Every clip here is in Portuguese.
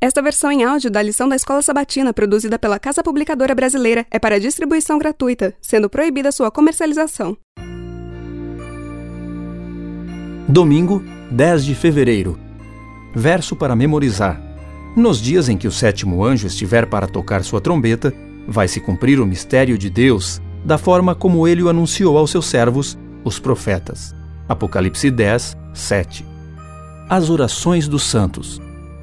Esta versão em áudio da lição da Escola Sabatina, produzida pela Casa Publicadora Brasileira, é para distribuição gratuita, sendo proibida sua comercialização. Domingo, 10 de fevereiro. Verso para memorizar. Nos dias em que o sétimo anjo estiver para tocar sua trombeta, vai se cumprir o mistério de Deus, da forma como ele o anunciou aos seus servos, os profetas. Apocalipse 10, 7. As orações dos santos.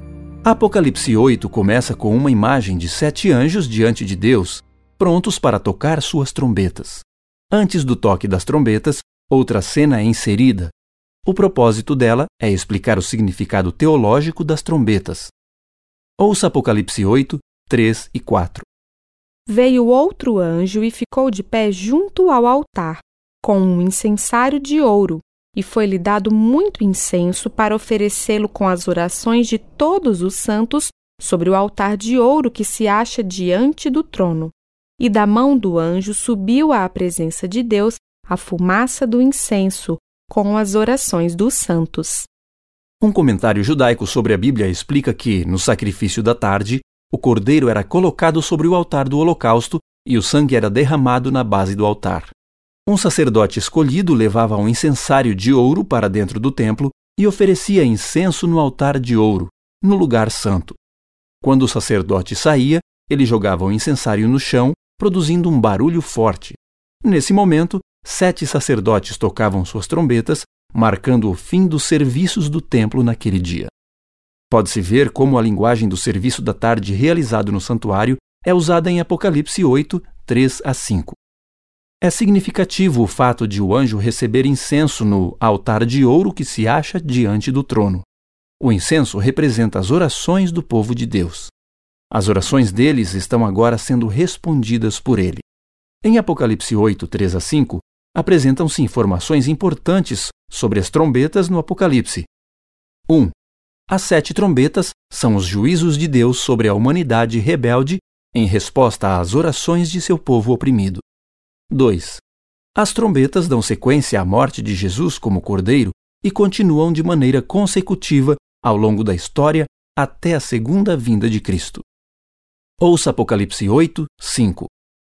Apocalipse 8 começa com uma imagem de 7 anjos diante de Deus, prontos para tocar suas trombetas. Antes do toque das trombetas, outra cena é inserida. O propósito dela é explicar o significado teológico das trombetas. Ouça Apocalipse 8, 3 e 4. Veio outro anjo e ficou de pé junto ao altar, com um incensário de ouro, e foi-lhe dado muito incenso para oferecê-lo com as orações de todos os santos sobre o altar de ouro que se acha diante do trono. E da mão do anjo subiu à presença de Deus a fumaça do incenso, com as orações dos santos. Um comentário judaico sobre a Bíblia explica que, no sacrifício da tarde, o cordeiro era colocado sobre o altar do holocausto e o sangue era derramado na base do altar. Um sacerdote escolhido levava um incensário de ouro para dentro do templo e oferecia incenso no altar de ouro, no lugar santo. Quando o sacerdote saía, ele jogava o incensário no chão, produzindo um barulho forte. Nesse momento, 7 sacerdotes tocavam suas trombetas, marcando o fim dos serviços do templo naquele dia. Pode-se ver como a linguagem do serviço da tarde realizado no santuário é usada em Apocalipse 8, 3 a 5. É significativo o fato de o anjo receber incenso no altar de ouro que se acha diante do trono. O incenso representa as orações do povo de Deus. As orações deles estão agora sendo respondidas por ele. Em Apocalipse 8, 3 a 5, apresentam-se informações importantes sobre as trombetas no Apocalipse. 1. As 7 trombetas são os juízos de Deus sobre a humanidade rebelde em resposta às orações de seu povo oprimido. 2. As trombetas dão sequência à morte de Jesus como cordeiro e continuam de maneira consecutiva ao longo da história até a segunda vinda de Cristo. Ouça Apocalipse 8, 5.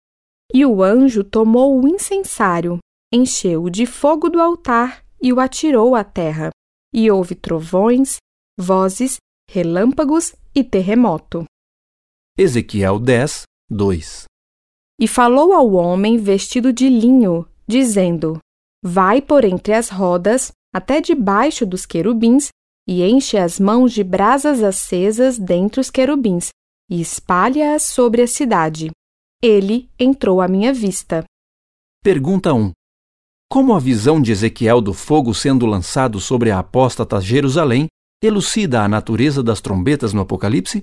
E o anjo tomou o incensário, encheu-o de fogo do altar e o atirou à terra. E houve trovões, vozes, relâmpagos e terremoto. Ezequiel 10, 2. E falou ao homem vestido de linho, dizendo: Vai por entre as rodas, até debaixo dos querubins, e enche as mãos de brasas acesas dentre os querubins, e espalha-as sobre a cidade. Ele entrou à minha vista. Pergunta 1. Como a visão de Ezequiel do fogo sendo lançado sobre a apóstata Jerusalém elucida a natureza das trombetas no Apocalipse?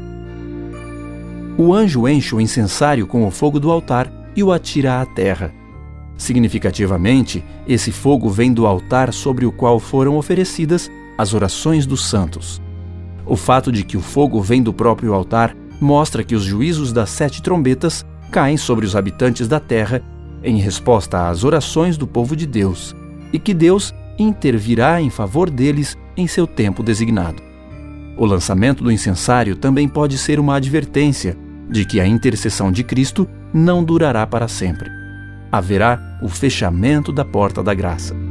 O anjo enche o incensário com o fogo do altar e o atira à terra. Significativamente, esse fogo vem do altar sobre o qual foram oferecidas as orações dos santos. O fato de que o fogo vem do próprio altar mostra que os juízos das 7 trombetas caem sobre os habitantes da terra em resposta às orações do povo de Deus, e que Deus intervirá em favor deles em seu tempo designado. O lançamento do incensário também pode ser uma advertência de que a intercessão de Cristo não durará para sempre. Haverá o fechamento da porta da graça.